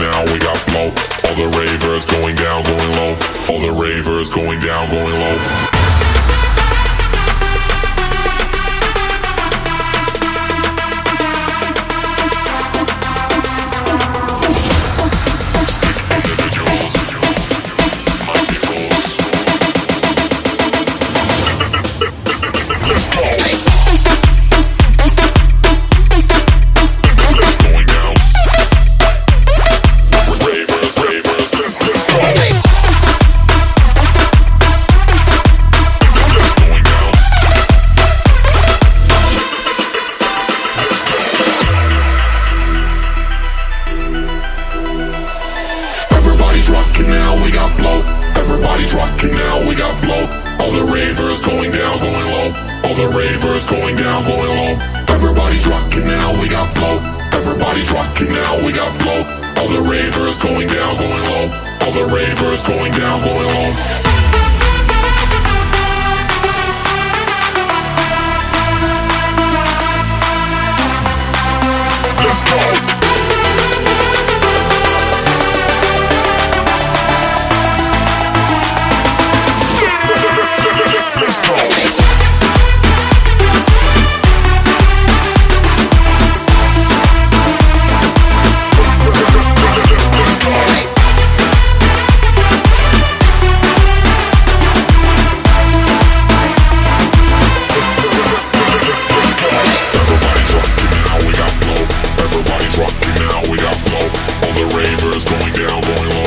now, we got flow. All the ravers going down, going low. All the ravers going down, going low. Rockin' now, we got flow. Everybody's rockin' now, we got flow. All the ravers going down, going low. All the ravers going down, going low. Everybody's rockin' now, we got flow. Everybody's rockin' now, we got flow. All the ravers going down, going low. All the ravers going down, going low. Let's go! Rockin' now, we got flow. All the ravers going down, going low.